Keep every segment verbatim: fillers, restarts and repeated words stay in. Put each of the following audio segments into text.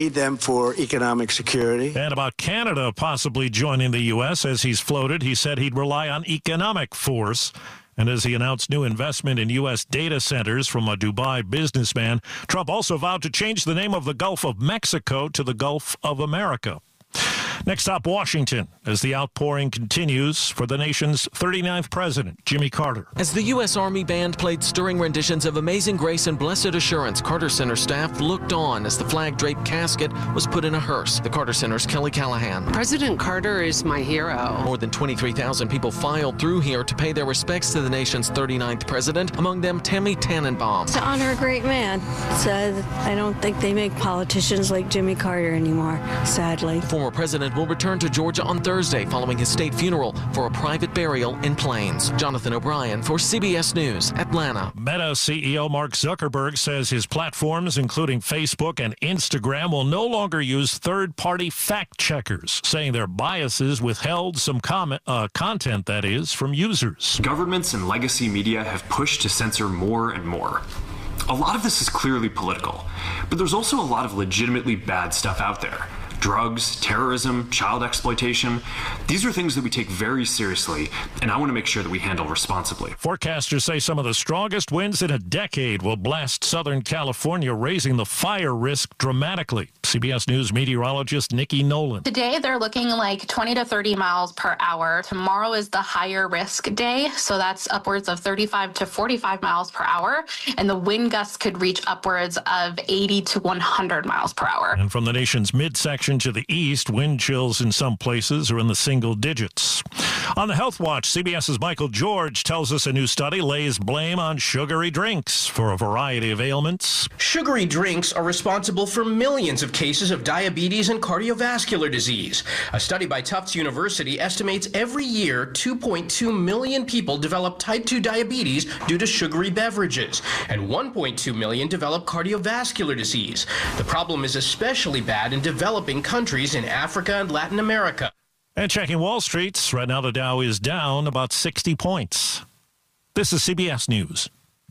Need them for economic security. And about Canada possibly joining the U S as he's floated, he said he'd rely on economic force. And as he announced new investment in U S data centers from a Dubai businessman, Trump also vowed to change the name of the Gulf of Mexico to the Gulf of America. Next up, Washington, as the outpouring continues for the nation's thirty-ninth president, Jimmy Carter. As the U S. Army Band played stirring renditions of Amazing Grace and Blessed Assurance, Carter Center staff looked on as the flag-draped casket was put in a hearse. The Carter Center's Kelly Callahan. President Carter is my hero. More than twenty-three thousand people filed through here to pay their respects to the nation's thirty-ninth president, among them Tammy Tannenbaum. To honor a great man. So I don't think they make politicians like Jimmy Carter anymore, sadly. Former President will return to Georgia on Thursday following his state funeral for a private burial in Plains. Jonathan O'Brien for C B S News, Atlanta. Meta C E O Mark Zuckerberg says his platforms, including Facebook and Instagram, will no longer use third-party fact-checkers, saying their biases withheld some comment, uh, content, that is, from users. Governments and legacy media have pushed to censor more and more. A lot of this is clearly political, but there's also a lot of legitimately bad stuff out there. Drugs, terrorism, child exploitation. These are things that we take very seriously, and I want to make sure that we handle responsibly. Forecasters say some of the strongest winds in a decade will blast Southern California, raising the fire risk dramatically. C B S News meteorologist Nikki Nolan. Today they're looking like twenty to thirty miles per hour. Tomorrow is the higher risk day, so that's upwards of thirty-five to forty-five miles per hour, and the wind gusts could reach upwards of eighty to one hundred miles per hour. And from the nation's midsection to the east, wind chills in some places are in the single digits. On the Health Watch, CBS's Michael George tells us a new study lays blame on sugary drinks for a variety of ailments. Sugary drinks are responsible for millions of cases of diabetes and cardiovascular disease. A study by Tufts University estimates every year two point two million people develop type two diabetes due to sugary beverages, and one point two million develop cardiovascular disease. The problem is especially bad in developing countries in Africa and Latin America. And checking Wall Street, right now the Dow is down about sixty points. This is C B S News.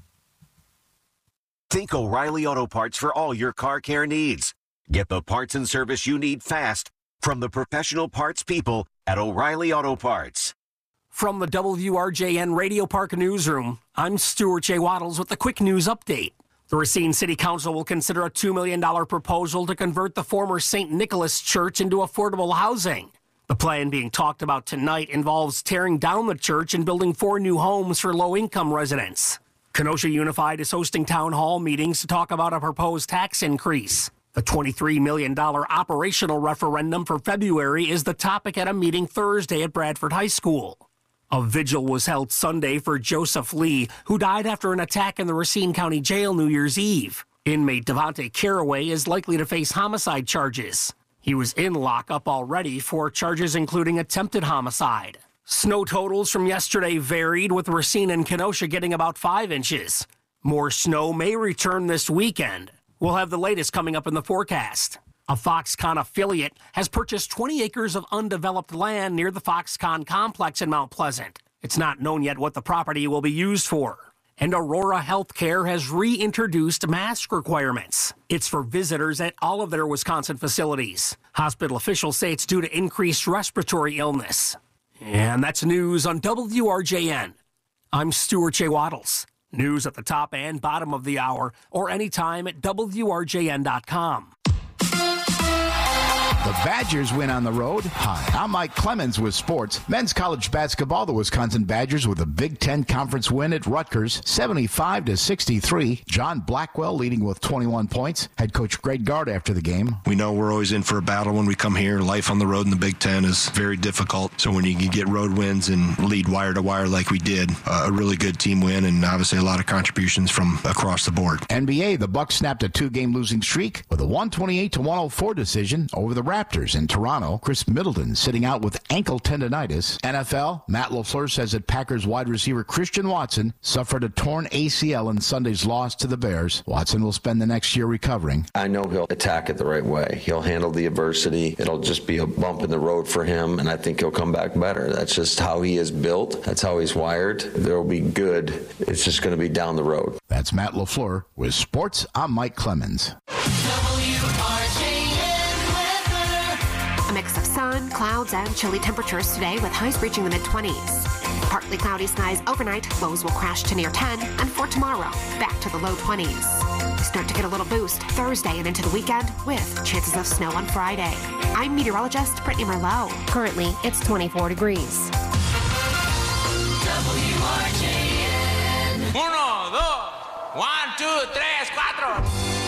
Think O'Reilly Auto Parts for all your car care needs. Get the parts and service you need fast from the professional parts people at O'Reilly Auto Parts. From the W R J N Radio Park Newsroom, I'm Stuart J. Waddles with the quick news update. The Racine City Council will consider a two million dollars proposal to convert the former Saint Nicholas Church into affordable housing. The plan being talked about tonight involves tearing down the church and building four new homes for low-income residents. Kenosha Unified is hosting town hall meetings to talk about a proposed tax increase. The twenty-three million dollars operational referendum for February is the topic at a meeting Thursday at Bradford High School. A vigil was held Sunday for Joseph Lee, who died after an attack in the Racine County Jail New Year's Eve. Inmate Devontae Caraway is likely to face homicide charges. He was in lockup already for charges including attempted homicide. Snow totals from yesterday varied, with Racine and Kenosha getting about five inches. More snow may return this weekend. We'll have the latest coming up in the forecast. A Foxconn affiliate has purchased twenty acres of undeveloped land near the Foxconn complex in Mount Pleasant. It's not known yet what the property will be used for. And Aurora Healthcare has reintroduced mask requirements. It's for visitors at all of their Wisconsin facilities. Hospital officials say it's due to increased respiratory illness. And that's news on W R J N. I'm Stuart J. Waddles. News at the top and bottom of the hour, or anytime at W R J N dot com. The Badgers win on the road. Hi, I'm Mike Clemens with sports. Men's college basketball, the Wisconsin Badgers with a Big Ten Conference win at Rutgers, seventy-five to sixty-three. John Blackwell leading with twenty-one points. Head coach Greg Gard after the game. We know we're always in for a battle when we come here. Life on the road in the Big Ten is very difficult. So when you can get road wins and lead wire to wire like we did, uh, a really good team win, and obviously a lot of contributions from across the board. N B A, the Bucks snapped a two-game losing streak with a one twenty-eight to one oh four decision over the Raptors in Toronto. Chris Middleton sitting out with ankle tendonitis. N F L, Matt LaFleur says that Packers wide receiver Christian Watson suffered a torn A C L in Sunday's loss to the Bears. Watson will spend the next year recovering. I know he'll attack it the right way. He'll handle the adversity. It'll just be a bump in the road for him, and I think he'll come back better. That's just how he is built. That's how he's wired. There'll be good. It's just going to be down the road. That's Matt LaFleur with sports. I'm Mike Clemens. W R J N. clouds and chilly temperatures today with highs reaching the mid-twenties. Partly cloudy skies overnight, lows will crash to near ten, and for tomorrow, back to the low twenties. Start to get a little boost Thursday and into the weekend with chances of snow on Friday. I'm meteorologist Brittany Merlot. Currently, it's twenty-four degrees. W R J N. Uno, dos, one, two, tres, cuatro.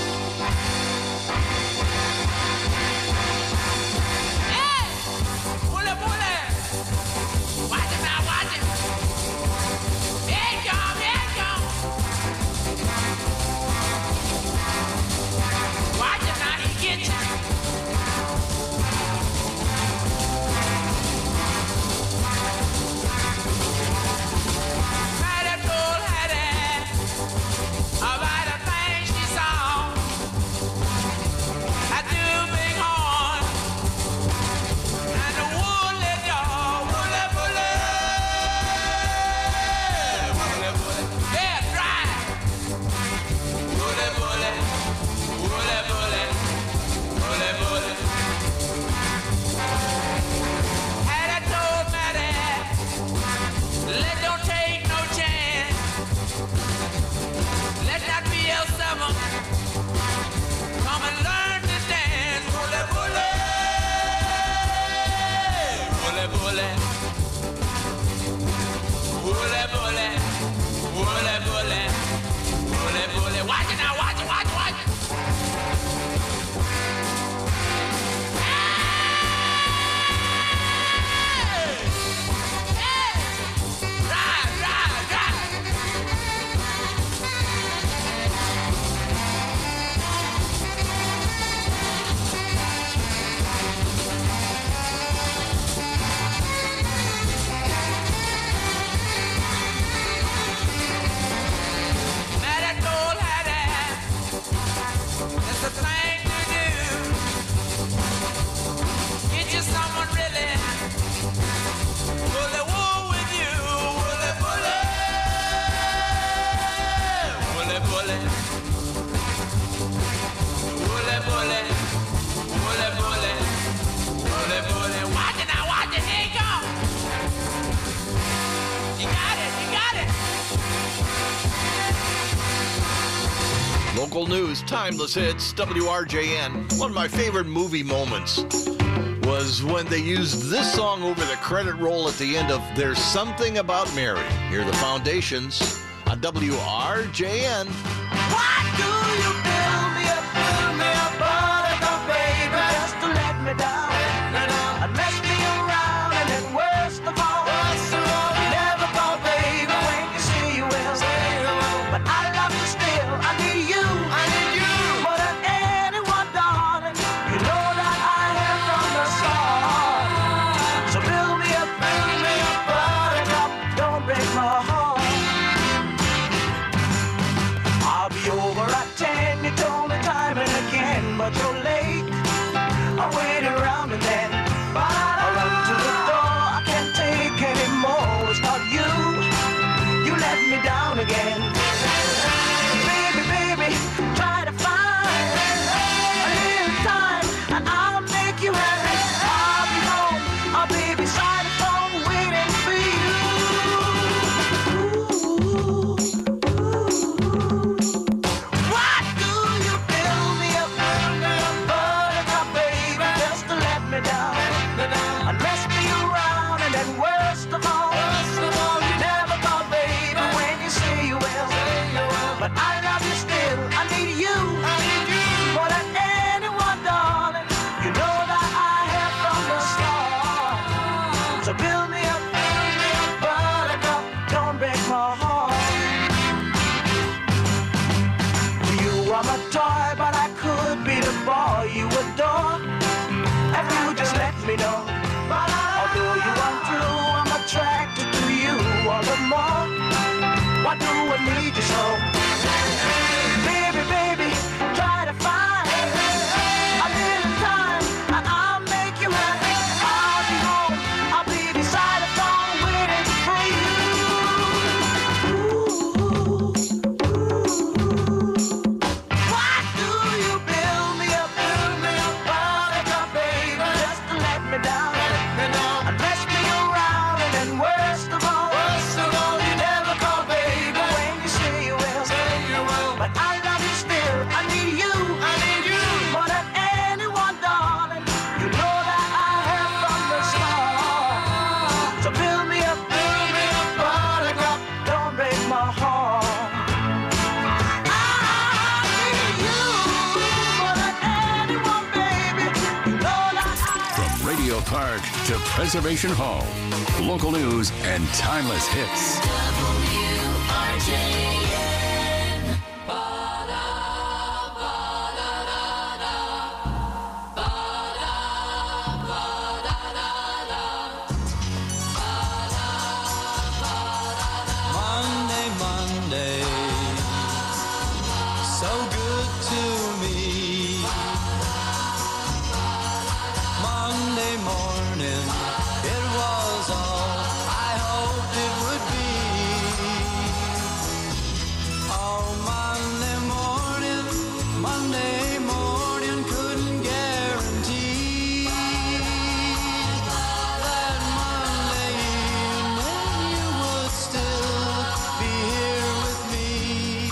Local news, timeless hits, W R J N. One of my favorite movie moments was when they used this song over the credit roll at the end of There's Something About Mary. Here are the Foundations on W R J N. Why do you build me up, build me up, buttercup, baby, just to let me down, and mess me around, and then worst of all, you never thought, baby, when you say you will, but I love you still, I need you, I need you, more than anyone, darling, you know that I am from the start, so build me up, build me up, buttercup, don't break my heart. I'll be over at ten, you told me time and again, but you're late. I wait around and then I run to the door, I can't take anymore. It's not you, you let me down again. Baby, baby, try to find a little time and I'll make you happy. I'll be home, I'll be beside the phone waiting for you. Why do you build me up, build me up, buttercup, baby, just to let me down, and mess me around, and then worst of all, you never thought, baby, when you say you will, but I love you still, I need you, more than anyone, darling, you know that I have from the start, so build me up, build me up, buttercup, don't break my heart. You are my toy, but I could be the boy you adore if you just let me know. Although you are true, I'm attracted to you all the more. Why do I need you so? Baby, baby, try to find a little time and I'll make you happy. I'll be home, I'll be beside the phone waiting for you. Why do you build me up, build me up, buttercup, baby, just to let me down, Park to Preservation Hall. Local news and timeless hits. W R J N. Monday, Monday, so good to me. Monday morning, it was all I hoped it would be. Oh, Monday morning, Monday morning, couldn't guarantee that Monday evening you would still be here with me.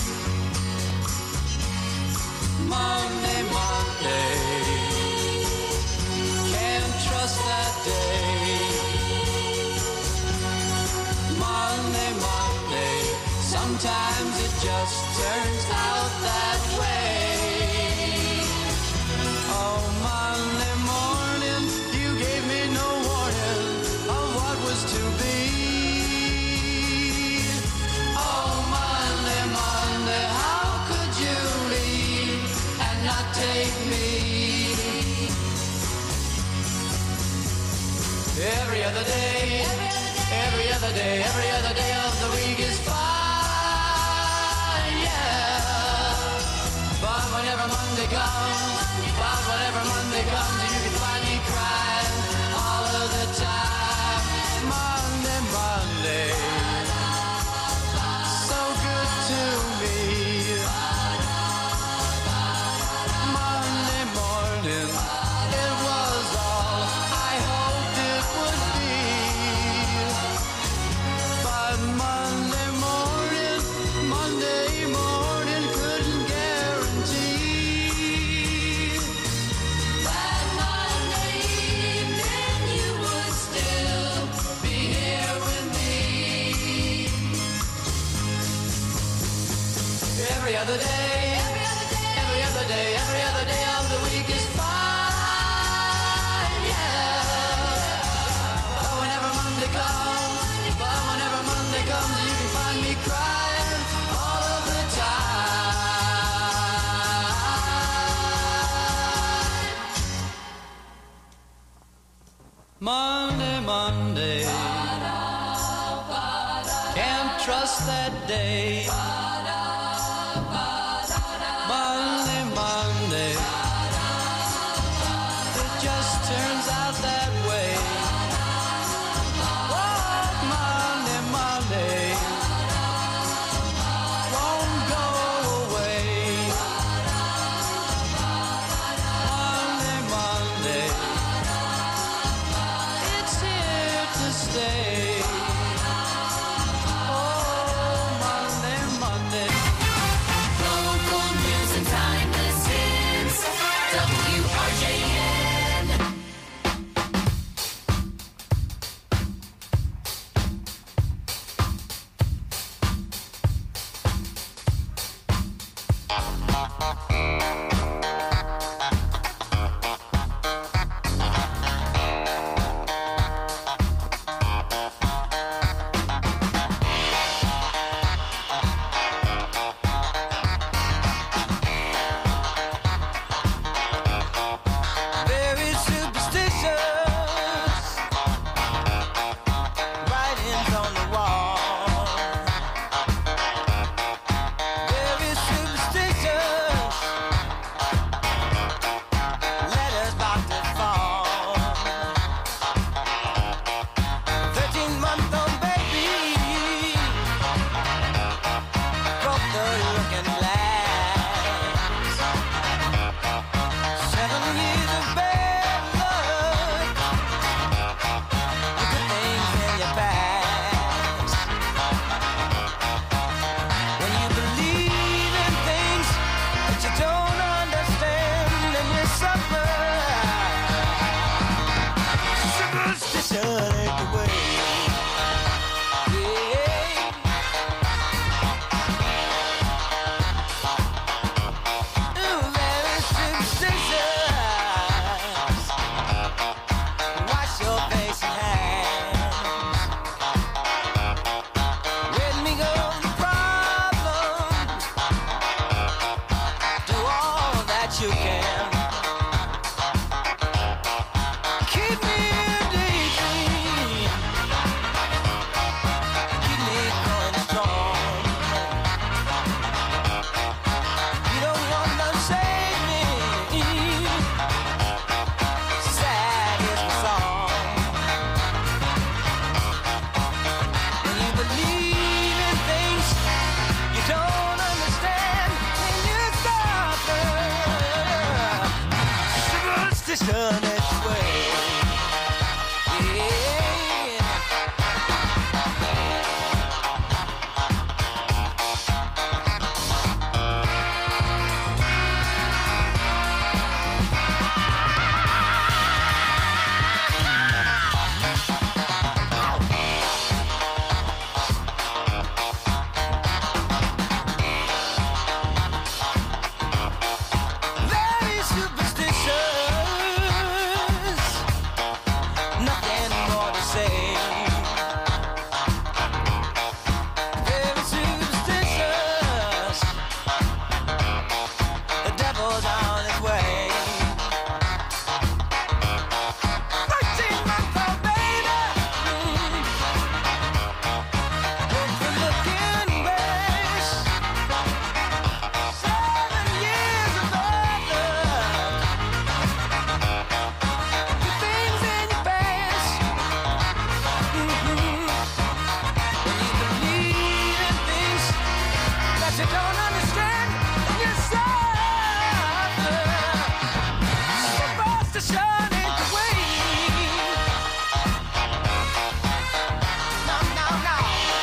Monday, Monday, can't trust that day. Monday, Monday, sometimes it just turns out that way. Oh, Monday morning, you gave me no warning of what was to be. Oh, Monday, Monday, how could you leave and not take me? Every other day, every other day, every other day of the week is fine, yeah. But whenever Monday comes, but whenever Monday comes, you can find me crying all of the time. Monday, Monday, so good to me. Monday morning, it was all I hoped it would be. But Monday morning, Monday morning, couldn't guarantee that Monday evening you would still be here with me. Every other day, every other day, every other day of the week is fine, yeah. But whenever Monday comes, but whenever Monday comes, you can find me crying all of the time. Monday, Monday, can't trust that day. Monday, Monday, it just turns out that way. Oh, Monday, Monday, won't go away. Monday, Monday, it's here to stay. Oh, Monday, Monday. Local news and timeless hits. W R J N. superstition anyway. Yeah. Very superstitious, nothing more to say. Very superstitious, the devil's on his way. Thirteen month old baby, with the look in grace. Seven years of bad luck, the things in your face. Mhm. When you believe in things that you don't understand, you suffer. Superstition ain't the way. No, no, no.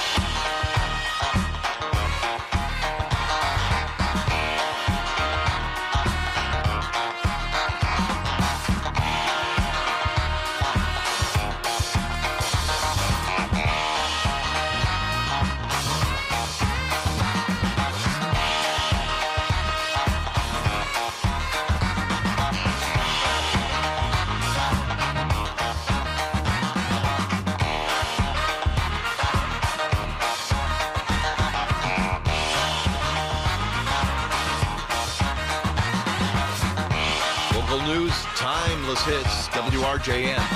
Local news, timeless hits, W R J N.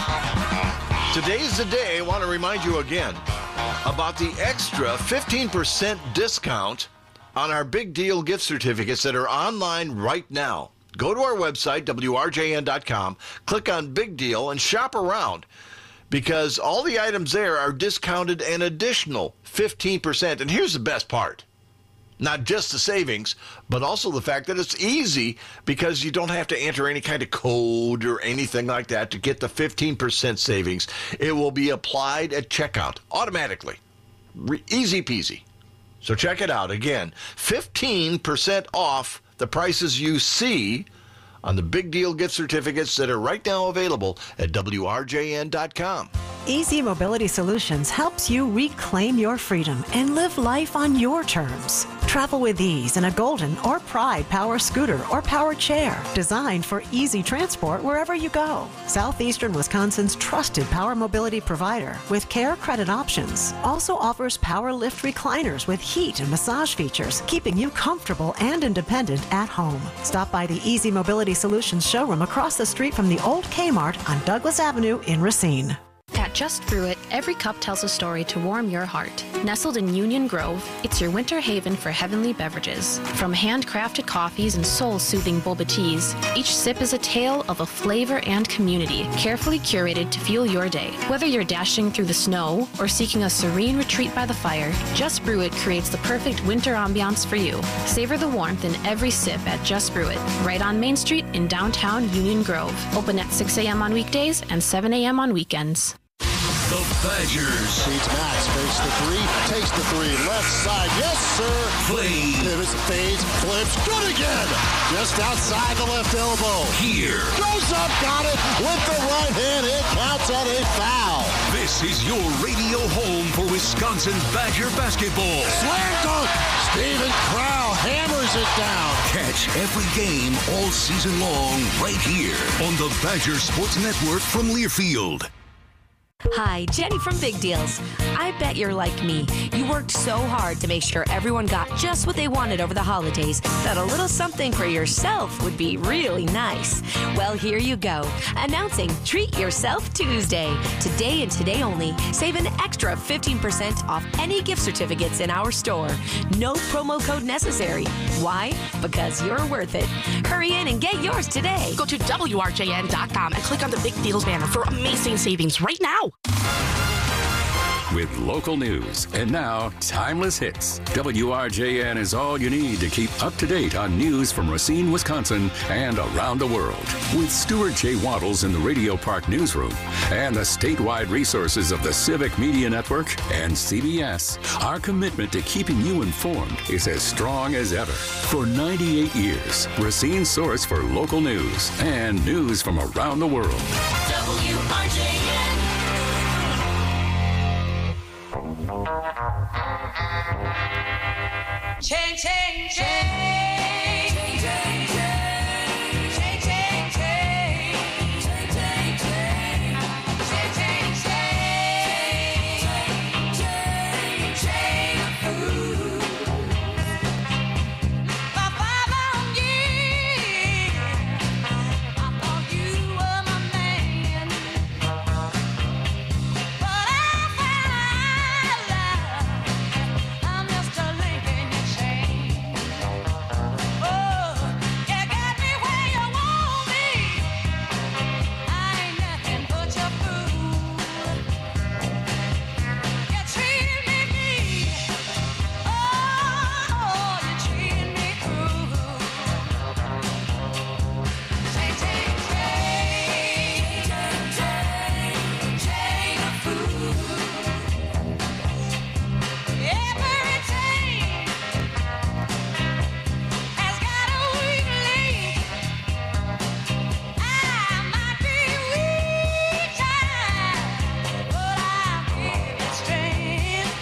Today's the day. I want to remind you again about the extra fifteen percent discount on our big deal gift certificates that are online right now. Go to our website, W R J N dot com, click on Big Deal, and shop around because all the items there are discounted an additional fifteen percent. And here's the best part. Not just the savings, but also the fact that it's easy because you don't have to enter any kind of code or anything like that to get the fifteen percent savings. It will be applied at checkout automatically. Re- easy peasy. So check it out. Again, fifteen percent off the prices you see on the big deal gift certificates that are right now available at W R J N dot com. Easy Mobility Solutions helps you reclaim your freedom and live life on your terms. Travel with ease in a Golden or Pride power scooter or power chair designed for easy transport wherever you go. Southeastern Wisconsin's trusted power mobility provider with care credit options also offers power lift recliners with heat and massage features, keeping you comfortable and independent at home. Stop by the Easy Mobility Solutions showroom across the street from the old Kmart on Douglas Avenue in Racine. At Just Brew It, every cup tells a story to warm your heart. Nestled in Union Grove, it's your winter haven for heavenly beverages. From handcrafted coffees and soul-soothing boba teas, each sip is a tale of a flavor and community, carefully curated to fuel your day. Whether you're dashing through the snow or seeking a serene retreat by the fire, Just Brew It creates the perfect winter ambiance for you. Savor the warmth in every sip at Just Brew It, right on Main Street in downtown Union Grove. Open at six a.m. on weekdays and seven a.m. on weekends. The Badgers. Beats Max, fakes the three, takes the three, left side, yes sir. Play. Pivots, fades, flips, good again. Just outside the left elbow. Here. Goes up, got it, with the right hand, it counts at a foul. This is your radio home for Wisconsin Badger basketball. Slam dunk, Steven Crowl hammers it down. Catch every game all season long right here on the Badger Sports Network from Learfield. Hi, Jenny from Big Deals. I bet you're like me. You worked so hard to make sure everyone got just what they wanted over the holidays that a little something for yourself would be really nice. Well, here you go. Announcing Treat Yourself Tuesday. Today and today only, save an extra fifteen percent off any gift certificates in our store. No promo code necessary. Why? Because you're worth it. Hurry in and get yours today. Go to W R J N dot com and click on the Big Deals banner for amazing savings right now. with local news. And now, Timeless Hits. W R J N is all you need to keep up to date on news from Racine, Wisconsin, and around the world. With Stuart J. Waddles in the Radio Park newsroom and the statewide resources of the Civic Media Network and C B S, our commitment to keeping you informed is as strong as ever. For ninety-eight years, Racine's source for local news and news from around the world. W R J N. Change, change, change. Change, change, change. Change, change, change. Change, change, change. Change, change, change. Change, change, ooh. For five long years, I thought you were my man. But I found out I'm just a link in your chain. Oh, you got me where you want me. I ain't nothing but your fool. You treated me mean. Oh, you treated me cruel. Change, change, change, change, change a fool. Every chain has got a weak link. I might be weak, child, but I'll give you strength.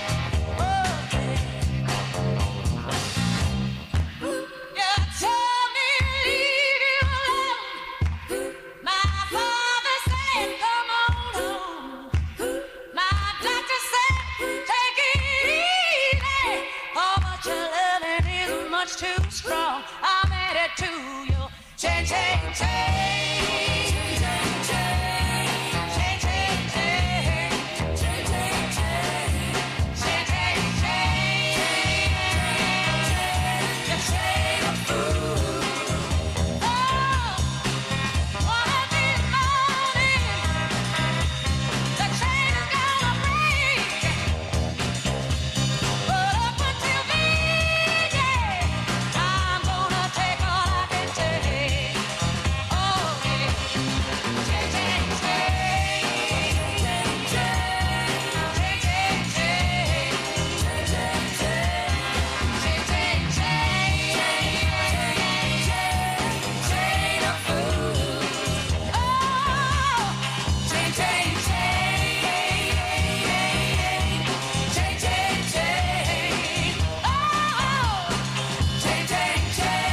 You told me to leave you alone. My father said, come on home. My doctor said, take it easy. Oh, but your loving is much too strong. I'm headed to you. Change, change, change. Change, change, change. Change, change, change. Change, change, change. Change, change, change. You change a fool. Oh, one of these mornings, the chain is gonna break. But up until then, yeah, I'm gonna take all I can take. Oh, yeah. Change, change, change. Change, change, change. Change, change, change. Change, change, change. Change, change, change. Change a fool. Oh, change, change, change. Change, change, change. Oh, change, change,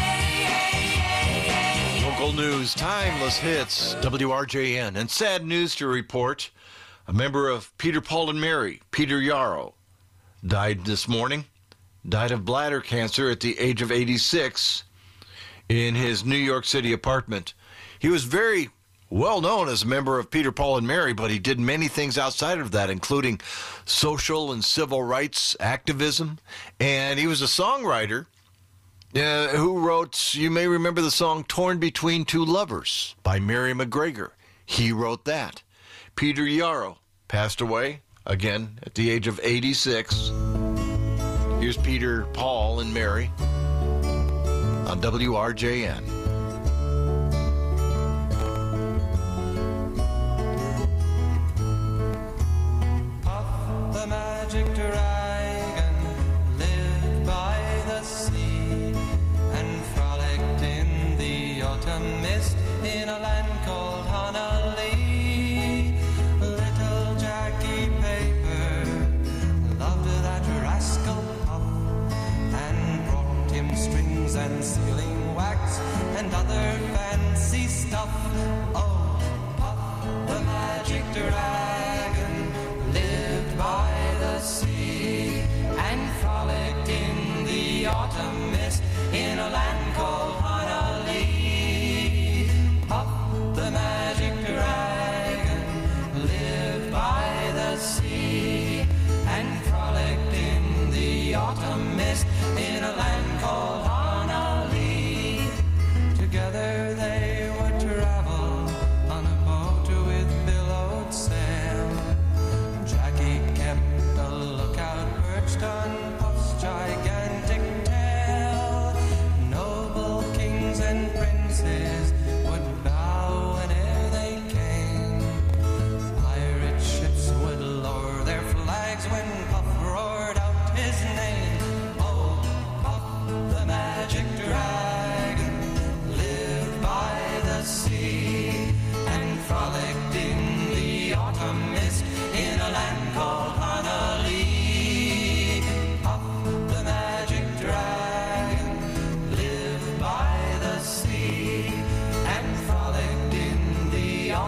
change. Local news, timeless hits, W R J N. And sad news to report. A member of Peter, Paul, and Mary, Peter Yarrow, died this morning. Died of bladder cancer at the age of eighty-six in his New York City apartment. He was very well known as a member of Peter, Paul, and Mary, but he did many things outside of that, including social and civil rights activism. And he was a songwriter uh, who wrote, you may remember the song Torn Between Two Lovers by Mary McGregor. He wrote that. Peter Yarrow passed away, again, at the age of eighty-six. Here's Peter, Paul, and Mary on W R J N. The magic dragon lived by the sea and frolicked in the autumn mist in a land called Honolulu. Little Jackie Paper loved that rascal Puff and brought him strings and sealing wax and other fancy stuff. Oh, Puff, the magic dragon, lived by the sea and frolicked in the autumn mist in a land called Honolulu. Puff, the magic dragon, lived by the sea and frolicked in the autumn mist in a land called Honolulu. Together they would travel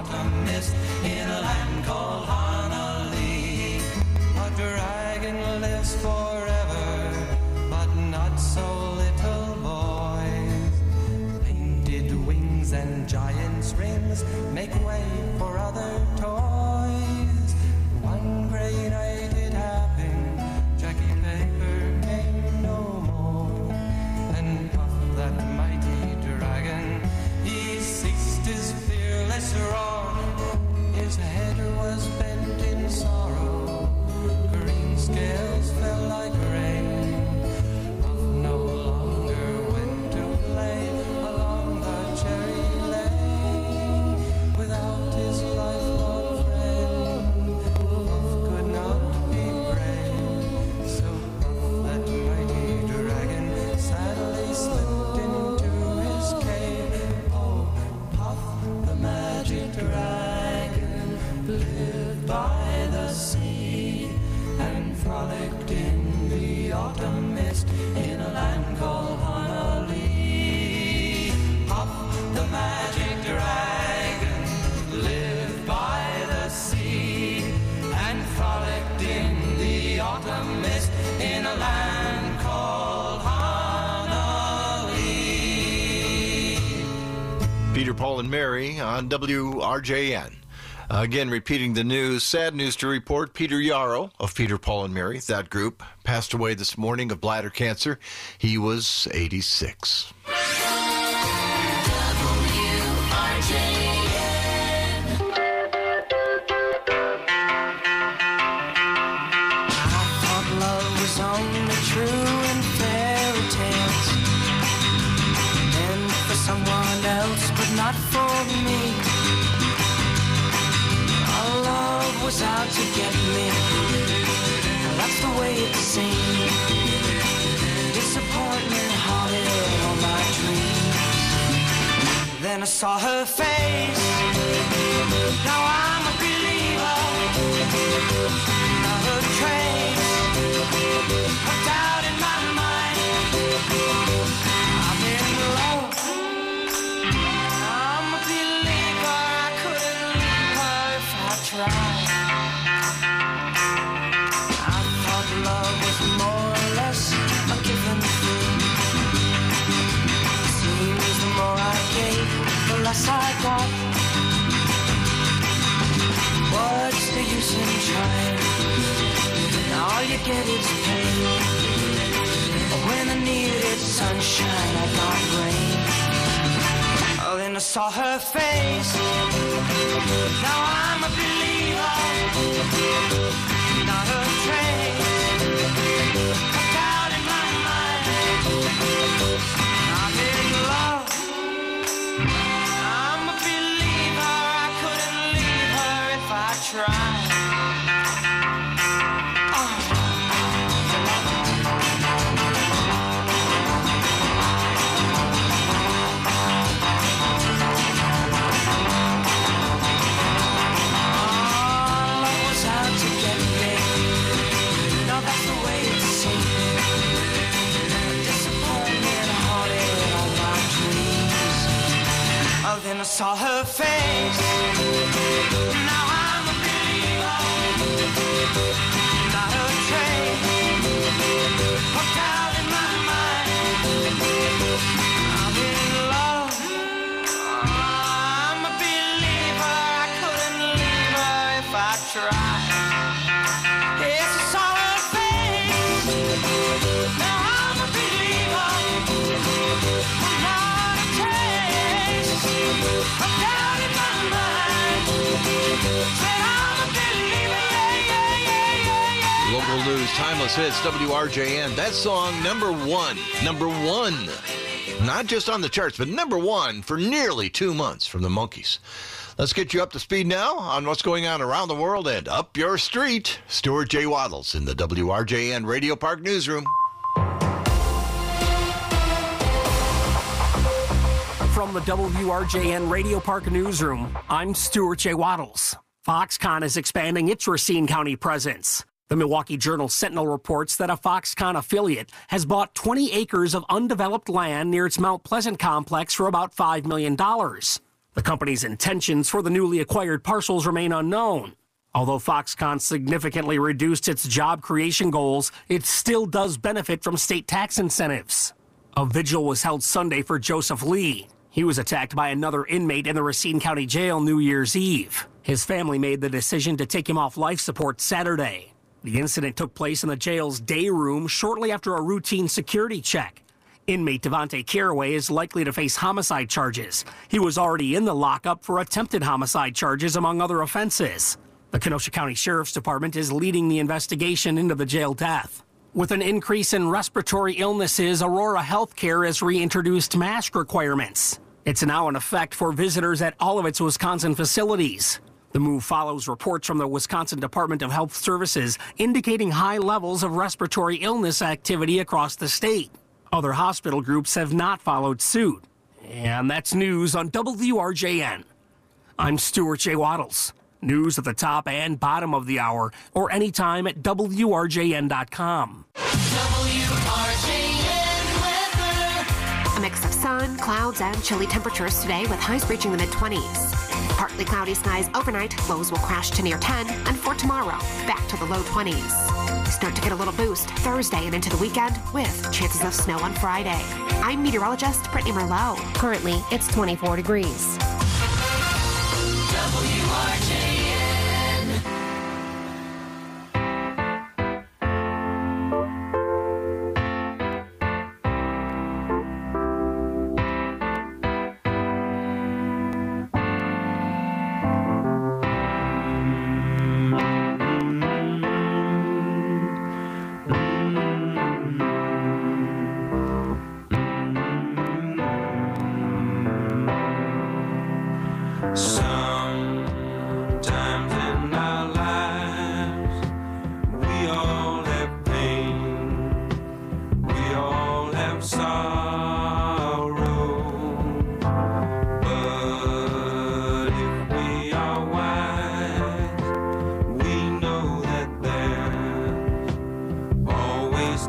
autumn mist in a land called Hanalei. A dragon lives forever, but not so little boys. Painted wings and giant's rings make way for other toys. One great night it happened, Jackie Paper came no more, and Puff, that mighty dragon, he ceased his fearless roar. His head was bent in sorrow, green scales fell like rain. Puff no longer went to play along the cherry lane. Without his lifelong friend, Puff could not be brave. So Puff, that mighty dragon, sadly slipped into his cave. Oh, Puff, the magic dragon, lived by the sea and frolicked in the autumn mist in a land called Hanalei. Puff, the magic dragon, lived by the sea and frolicked in the autumn mist in a land called Hanalei. Peter, Paul, and Mary on W R J N. Uh, again, repeating the news. Sad news to report. Peter Yarrow of Peter, Paul, and Mary, that group, passed away this morning of bladder cancer. He was eighty-six. Thought love was only true in fairy tales, and for someone else, but not for me. Our love was out to get me, that's the way it seemed. Disappointment haunted all my dreams. Then I saw her face, now I'm a believer. Not a trace of doubt in my mind. I'm in love. I'm a believer. I couldn't leave her if I tried. I thought love was more or less a given thing. Seems the more I gave, the less I got. What's the use in trying? All you get is pain. When I needed sunshine, I got rain. Oh, then I saw her face. Now I'm a believer. Not a trace of doubt in my mind. I'm in love. I'm a believer. I couldn't leave her if I tried. Then I saw her face. Now I'm a believer. Not a trace of doubt in my mind. I'm in love. I'm a believer. I couldn't leave her if I tried. Yes, I saw her face. Now I'm a believer. Not a trace of doubt in my mind. Said I'm a believer, yeah, yeah, yeah, yeah, yeah. Local news, timeless hits, W R J N. That song, number one. Number one. Not just on the charts, but number one for nearly two months from the Monkees. Let's get you up to speed now on what's going on around the world and up your street. Stuart J. Waddles in the W R J N Radio Park Newsroom. From the W R J N Radio Park Newsroom, I'm Stuart J. Waddles. Foxconn is expanding its Racine County presence. The Milwaukee Journal Sentinel reports that a Foxconn affiliate has bought twenty acres of undeveloped land near its Mount Pleasant complex for about five million dollars. The company's intentions for the newly acquired parcels remain unknown. Although Foxconn significantly reduced its job creation goals, it still does benefit from state tax incentives. A vigil was held Sunday for Joseph Lee. He was attacked by another inmate in the Racine County Jail New Year's Eve. His family made the decision to take him off life support Saturday. The incident took place in the jail's day room shortly after a routine security check. Inmate Devontae Carraway is likely to face homicide charges. He was already in the lockup for attempted homicide charges, among other offenses. The Kenosha County Sheriff's Department is leading the investigation into the jail death. With an increase in respiratory illnesses, Aurora Healthcare has reintroduced mask requirements. It's now in effect for visitors at all of its Wisconsin facilities. The move follows reports from the Wisconsin Department of Health Services indicating high levels of respiratory illness activity across the state. Other hospital groups have not followed suit. And that's news on W R J N. I'm Stuart J. Waddles. News at the top and bottom of the hour, or anytime at W R J N dot com. W R J N weather. A mix of sun, clouds, and chilly temperatures today with highs reaching the mid-twenties. Partly cloudy skies overnight, lows will crash to near ten, and for tomorrow, back to the low twenties. Start to get a little boost Thursday and into the weekend with chances of snow on Friday. I'm meteorologist Brittany Merlot. Currently, it's twenty-four degrees. W R J N. Sometimes in our lives, we all have pain, we all have sorrow. But if we are wise, we know that there's always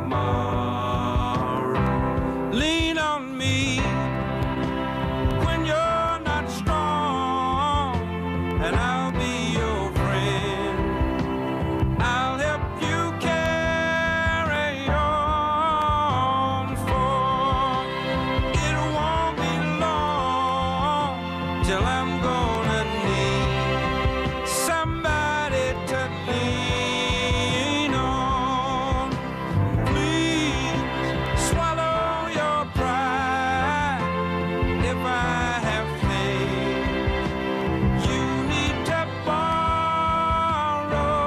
tomorrow. Lean on me when you're not strong, and I'll be your friend. I'll help you carry on, for it won't be long till I'm gonna need somebody to lean on. Please swallow your pride if I have faith. You need to borrow,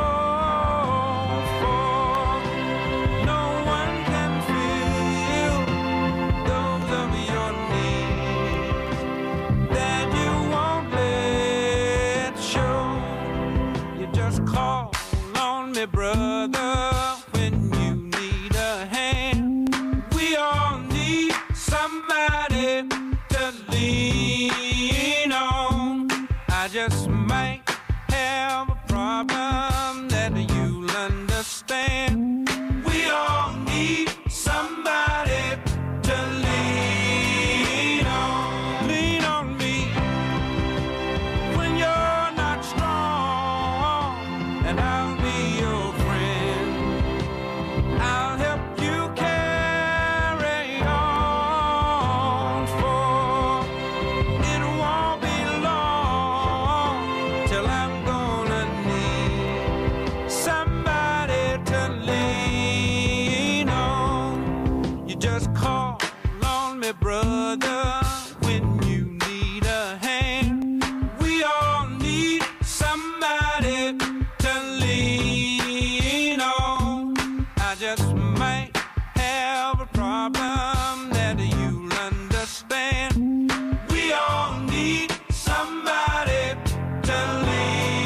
for no one can fill those of your needs that you won't let show. You just call on me, brother, when you need a hand. We all need somebody to lean on. I just might have a problem that you'll understand. We all need somebody to lean on. Lean on me when you're not strong, and I'll be your friend. I'll help you carry on, for it won't be long till I'm gonna need somebody to lean on. You just call on me, brother, when you need a hand. We all need somebody to lean on. I just might have a problem that you'll understand. We all need somebody to lean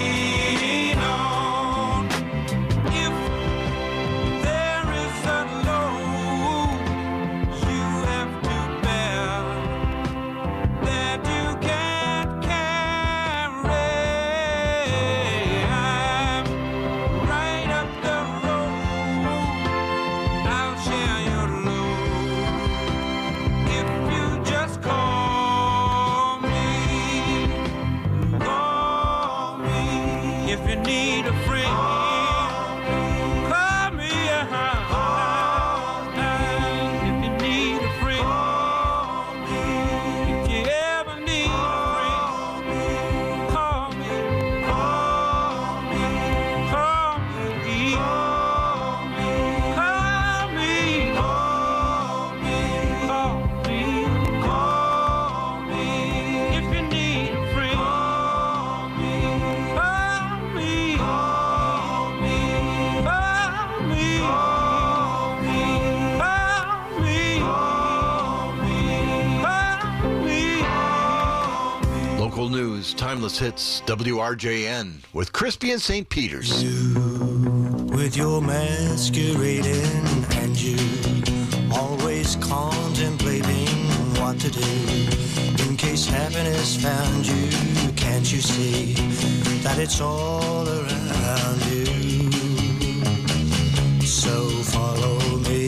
If you need a friend, call me. If you need a friend, if you ever need a friend, call me. Call me. Call me. Call me. Call me. Call me. If you need a friend, call me. Call me. Call me. Call me. Call me. Local news, timeless hits, W R J N with Crispy and Saint Peter's. With your masquerading and you always contemplating what to do in case happiness found you. Can't you see that it's all around you? So follow me.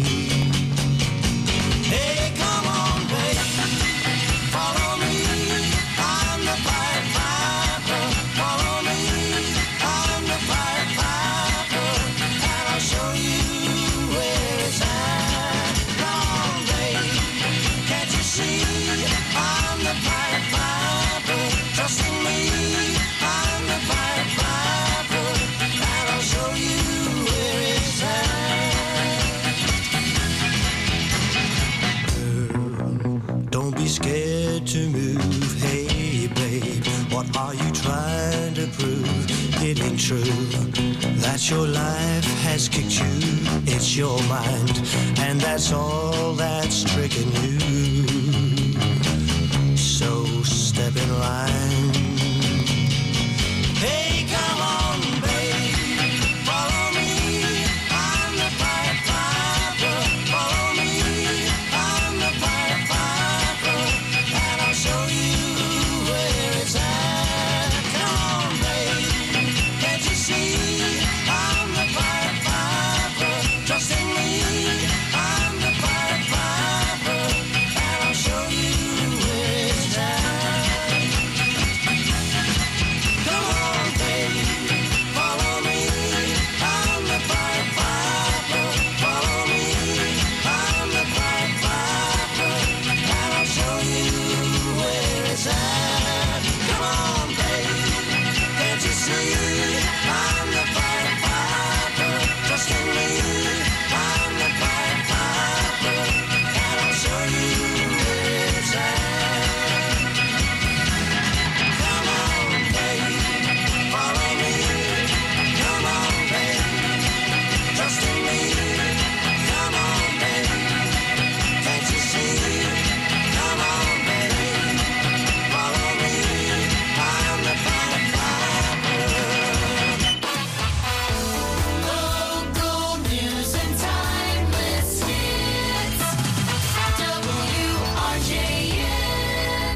Hey, come on, baby, follow me. I'm the Pied Piper. Follow me. I'm the Pied Piper, and I'll show you where it's at. Come on, baby, can't you see? I'm the Pied Piper. Trust in me. I'm the Pied Piper, and I'll show you where it's at. Girl, don't be scared to move. Hey, babe, what are you trying to prove? It ain't true that your life has kicked you. It's your mind, and that's all that's tricking you. So step in line. Hey, come on, babe, follow me. I'm the Pied Piper. Follow me. I'm the Pied Piper, and I'll show you where it's at. Come on, babe, can't you see? I'm the Pied Piper. Trust in me. I'm the Pied Piper, and I'll show you where it's at. Come on, baby, follow me. I'm the Pied Piper. Follow me. I'm the Pied Piper, and I'll show you where it's at. Come on, baby, can't you see? I'm the Pied Piper. Trust in me. I'm the Pied Piper, and I'll show you where it's at. Come on, baby, follow me. Come on, baby, trust in me. Come on, baby, can't you see? Come on, baby, follow me. I'm the Pied Piper. Local news and timeless hits. W R J N.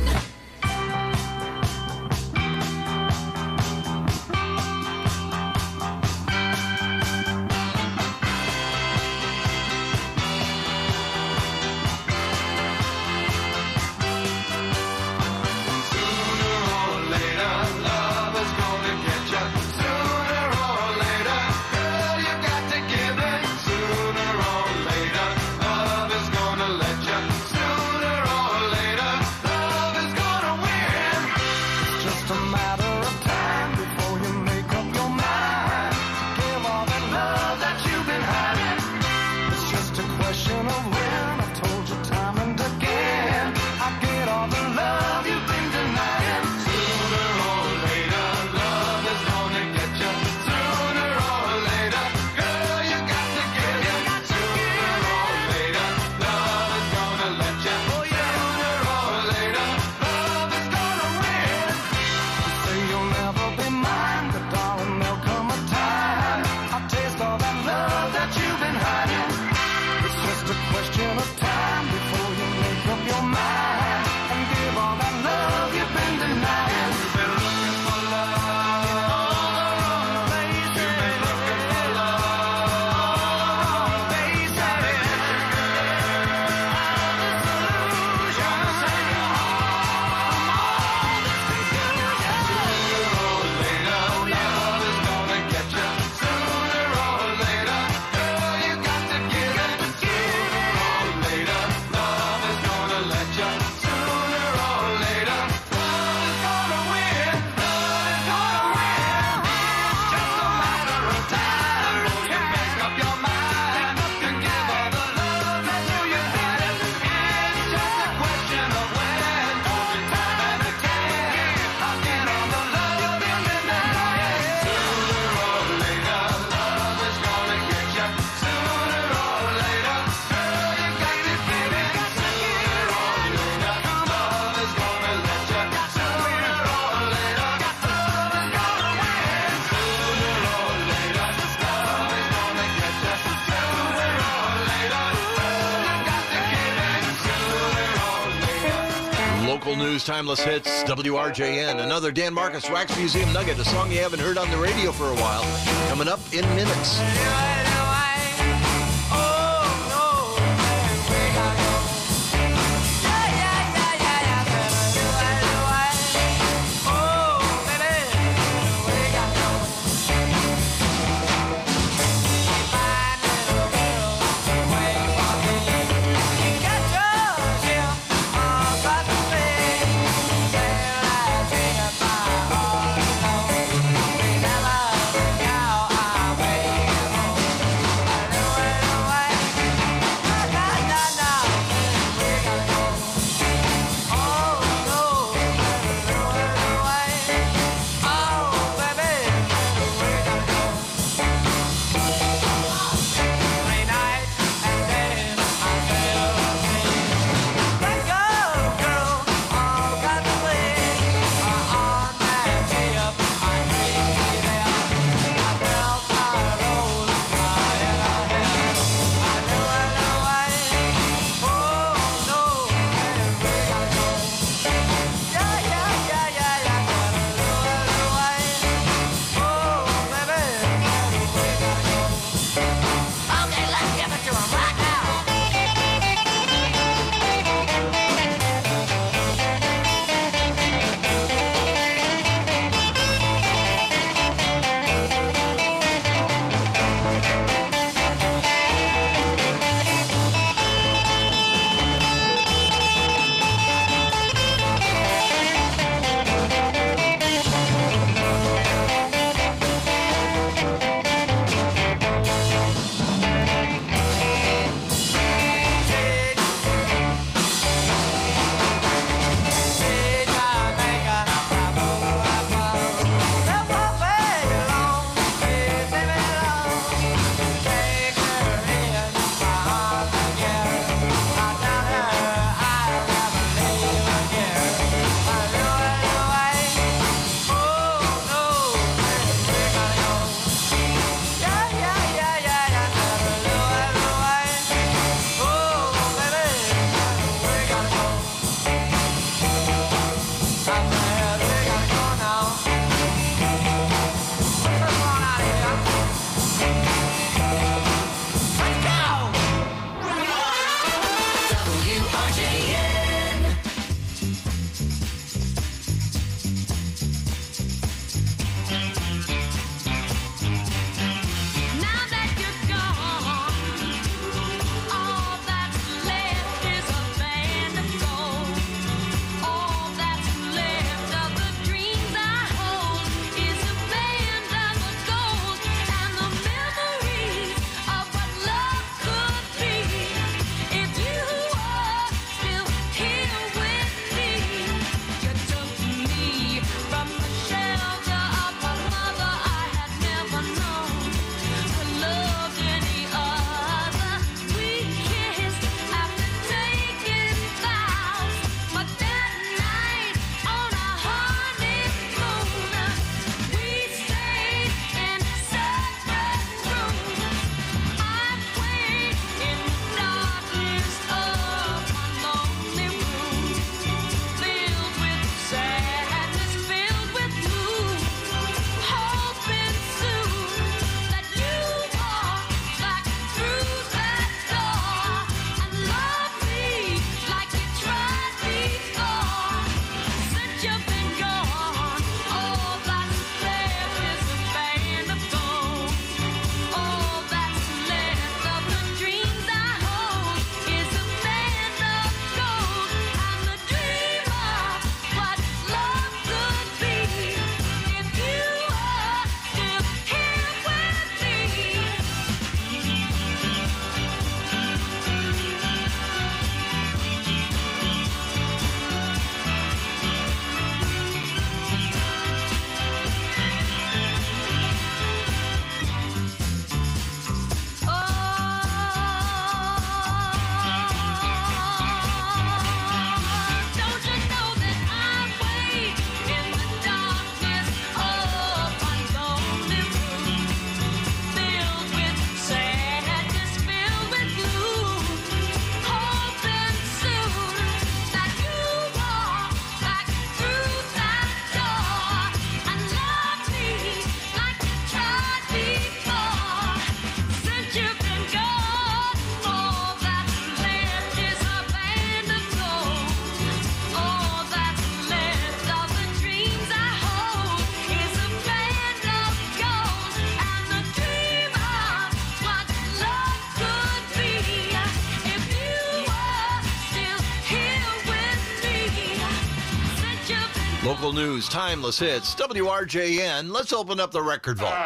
Sooner or later, love is gonna get you. Sooner or later, girl, you got to give it. Sooner or later, love is gonna let you. Sooner or later, love is gonna win. It's just a matter of time before you make up your mind. Give all that love that you've been hiding. It's just a question of when. I've told you time and again. I get all the love you've been denying. Sooner or later, love is gonna get you. Sooner or later, girl, you got to give it. Sooner or later, love is gonna let you. Sooner or later, love is gonna win. You say you'll never be mine, but darling, there'll come a time. I'll taste all that love that you've been hiding. It's just a question of time before you make up your mind and give all that love you've been denying. You've been looking for love all the wrong places. You've been looking for love all the wrong places. Sooner or later, Local news, timeless hits, W R J N. Another Dan Marcus Wax Museum nugget, a song you haven't heard on the radio for a while. Coming up in minutes. Local news, timeless hits, W R J N. Let's open up the record vault.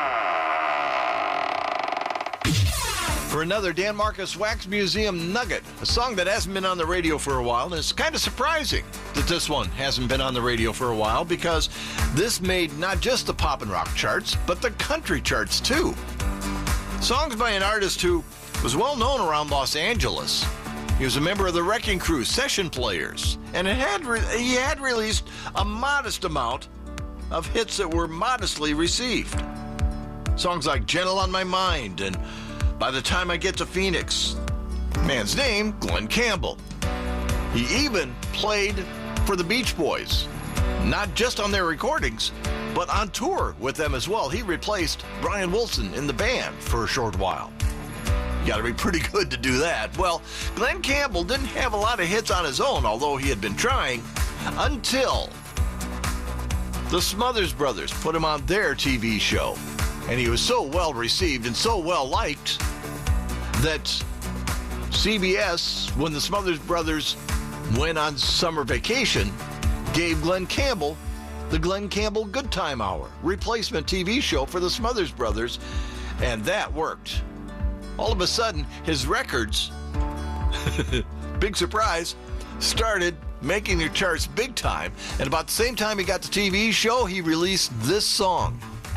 For another Dan Marcus Wax Museum nugget, a song that hasn't been on the radio for a while, and it's kind of surprising that this one hasn't been on the radio for a while because this made not just the pop and rock charts, but the country charts too. Songs by an artist who was well known around Los Angeles. He was a member of the Wrecking Crew, Session Players, and it had re- he had released a modest amount of hits that were modestly received. Songs like Gentle on My Mind and By the Time I Get to Phoenix. Man's name, Glen Campbell. He even played for the Beach Boys, not just on their recordings, but on tour with them as well. He replaced Brian Wilson in the band for a short while. You got to be pretty good to do that. Well, Glen Campbell didn't have a lot of hits on his own, although he had been trying, until the Smothers Brothers put him on their T V show. And he was so well received and so well liked that C B S, when the Smothers Brothers went on summer vacation, gave Glen Campbell the Glen Campbell Good Time Hour replacement T V show for the Smothers Brothers, and that worked. All of a sudden, his records, big surprise, started making their charts big time, and about the same time he got the T V show, he released this song.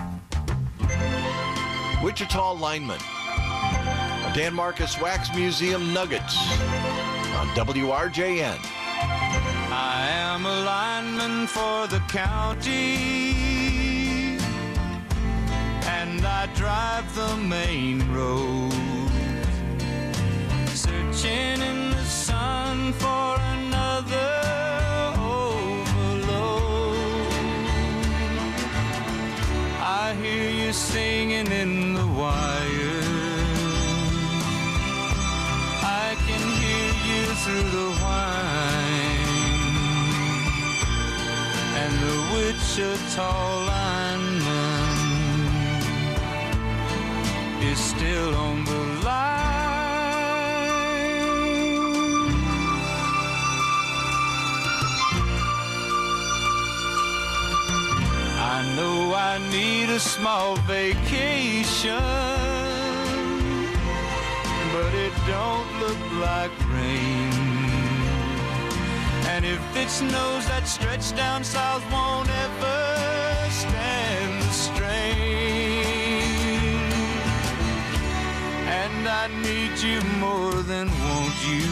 Wichita Lineman, a Dan Marcus Wax Museum Nuggets on W R J N. I am a lineman for the county, and I drive the main road, searching in the sun for another I hear you singing in the wire. I can hear you through the whine. And the Wichita lineman is still on the line. I know I need a small vacation, but it don't look like rain. And if it snows, that stretch down south won't ever stand the strain. And I need you more than want you,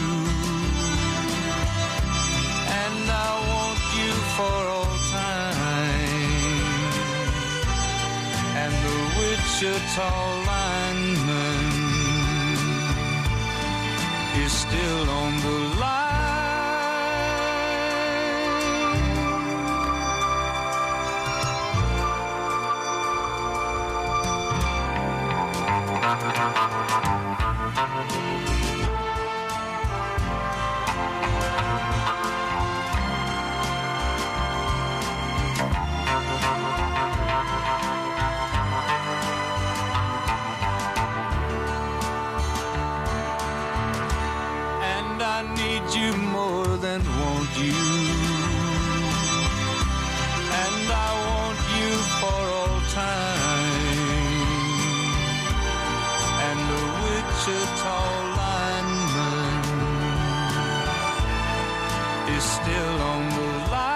and I want you for all time. And the Wichita lineman is still on the line. You more than want you, and I want you for all time. And the Wichita lineman is still on the line.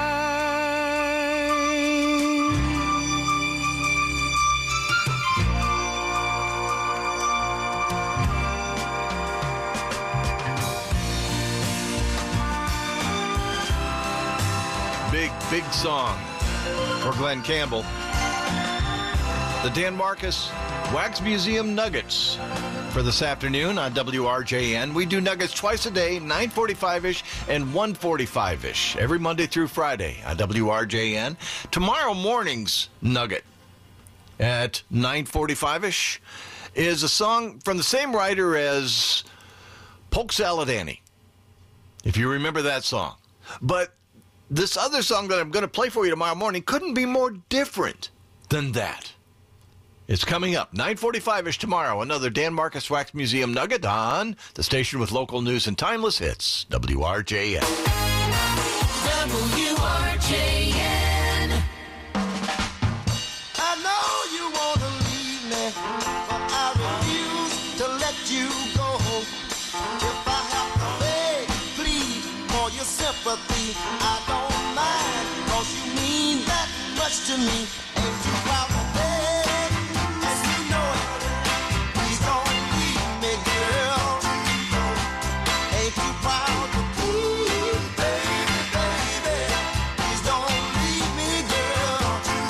Big, big song for Glen Campbell. The Dan Marcus Wax Museum Nuggets for this afternoon on W R J N. We do Nuggets twice a day, nine forty-five-ish and one forty-five-ish, every Monday through Friday on W R J N. Tomorrow morning's Nugget at nine forty-five-ish is a song from the same writer as Polk Salad Annie, if you remember that song. But this other song that I'm going to play for you tomorrow morning couldn't be more different than that. It's coming up, nine forty-five-ish tomorrow, another Dan Marcus Wax Museum Nugget on the station with local news and timeless hits, W R J N. W R J N. sympathy, I don't mind, 'cause you mean that much to me. Ain't too proud to beg, and you know it. Please don't leave me, girl. Ain't too proud to plead, baby, baby. Please don't leave me, girl.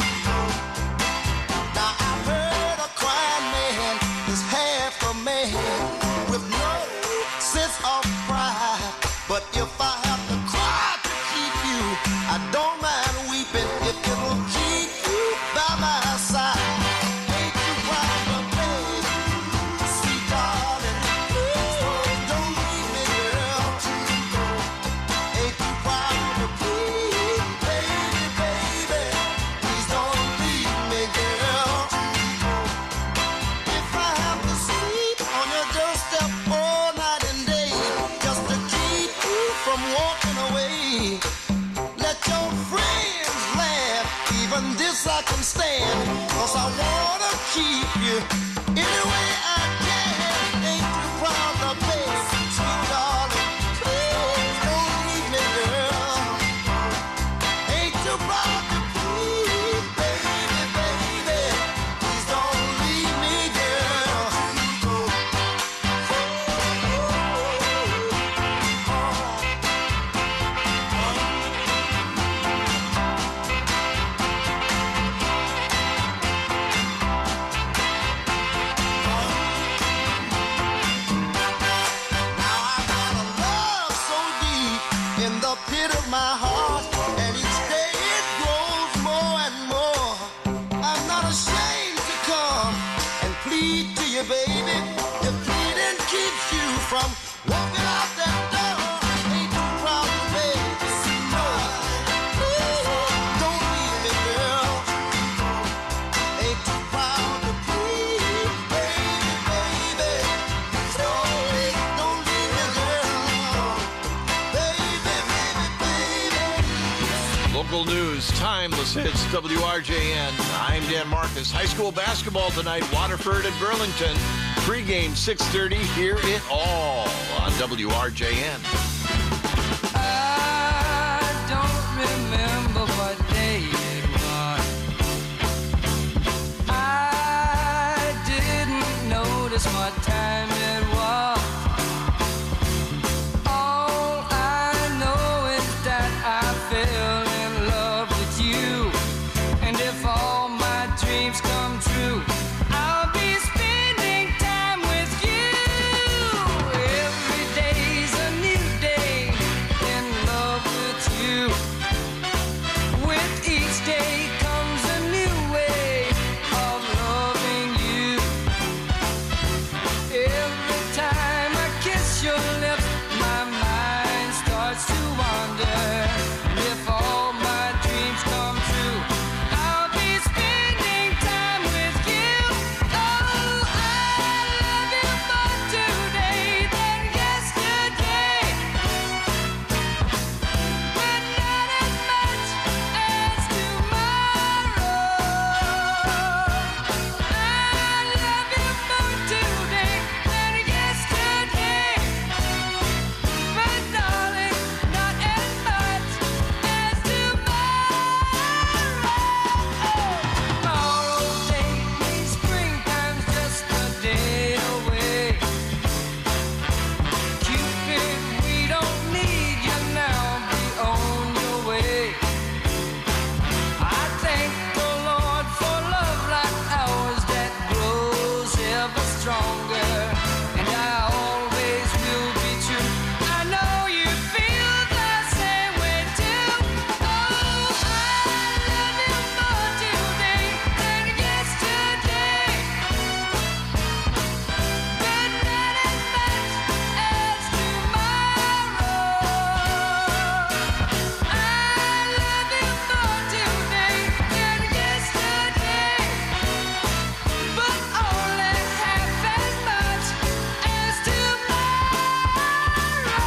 Now I've heard a crying man is half a man with no sense of pride. But if I have to cry to keep you, I don't mind weeping if it'll keep you by my side. Ain't you proud of me, sweet darling? Please don't leave me, girl. Ain't you proud of me, baby, baby? Please don't leave me, girl. If I have to sleep on your doorstep all night and day, just to keep you from walking away, let your friends laugh, even this I can stand, 'cause I wanna keep you any way I can. Ain't you proud of me, sweet darling? Please don't leave me, girl. Ain't you proud to please, baby, baby? Please don't leave me, girl. Love so deep in the pit of my heart, and each day it grows more and more. I'm not ashamed to come and plead to you, baby. If pleading keeps you from walking out that door, ain't you proud of me? No, please don't leave me, girl. Ain't you proud to please, baby, baby? Don't leave, don't leave me, girl. Baby, baby, baby. Local news, timeless hits, W R J N. I'm Dan Marcus. High school basketball tonight, Waterford and Burlington. Pre-game six thirty, hear it all on W R J N. I don't remember what day it was. I didn't notice what time it was. All I know is that I fell in love with you. And if all my dreams come true, I'll be spending time with you. Every day's a new day in love with you. With each day comes a new way of loving you. Every time I kiss your lips, my mind starts to wander. And if all my dreams come true, I'll be spending time with you. Oh, I love you more today than yesterday, but not as much as tomorrow. I love you more today than yesterday, but darling, not as much as tomorrow. Tomorrow take me, springtime's just a day away. Cupid, we don't need you now, be on your way. I thank the Lord for love like ours that grows ever stronger, and I always will be true. I know you feel the same way too. Oh, I love you more today than yesterday, but not as much as tomorrow. I love you more today than yesterday, but only half as much as tomorrow.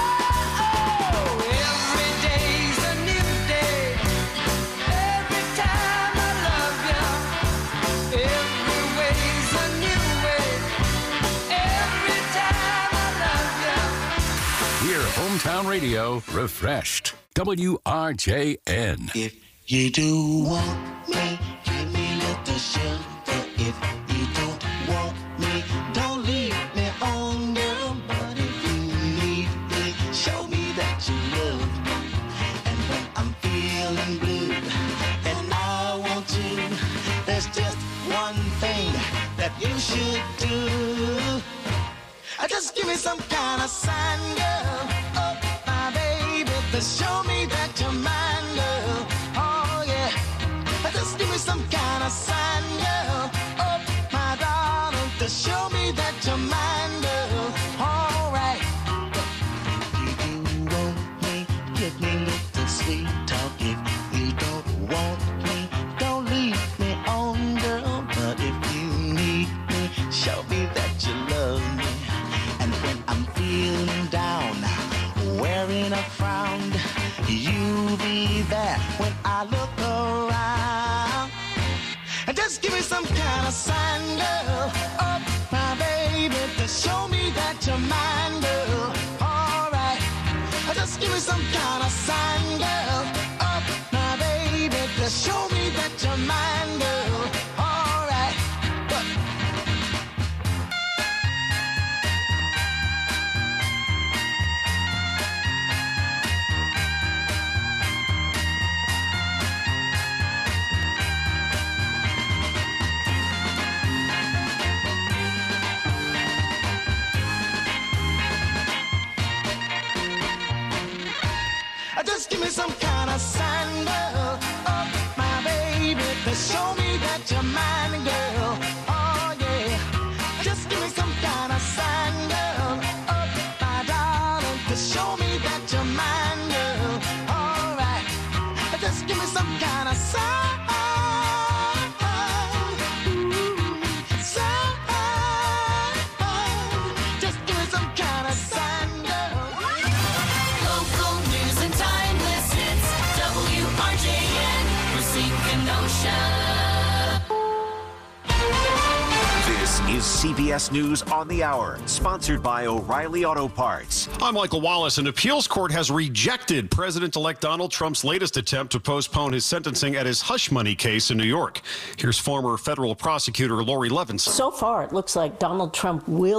Every day's a new day. Every time I love you, every way's a new way. Every time I love you. Hear Hometown Radio refreshed. W R J N. If you do want me, give me a little shelter. If you don't want me, don't leave me on, girl. But if you need me, show me that you love me. And when I'm feeling blue and I want to, there's just one thing that you should do. Just give me some kind of sign, girl. Oh, my baby, to show me that you're mine, girl. Oh, yeah. Just give me some kind of sign, girl. Oh, my darling, to show me that you're mine, girl. All right. If you do want me, give me a little sweet talk. If you don't want me, don't leave me on, girl. But if you need me, show me that you love me. And when I'm feeling down, wearing a frown, you be there when I look around. And just give me some kind of sign, girl. Oh, my baby, to show me that you're mine, girl. All right. Just give me some kind of sign, girl. Oh, my baby, to show me that you're mine, girl. All right. But just give me some kind of sign, girl. Oh, my baby, to show me that you're mine, girl. Oh, yeah. Just give me some kind of sign, girl. Oh, my darling, to show me that you're mine, girl. All right. Just give me some kind of sign. Ooh, sign. Just give me some kind of sign, girl. Local news and timeless hits. W R J N, Racine Kenosha. This is C B S News on the Hour, sponsored by O'Reilly Auto Parts. I'm Michael Wallace. An appeals court has rejected President-elect Donald Trump's latest attempt to postpone his sentencing at his hush money case in New York. Here's former federal prosecutor Lori Levinson. So far, it looks like Donald Trump will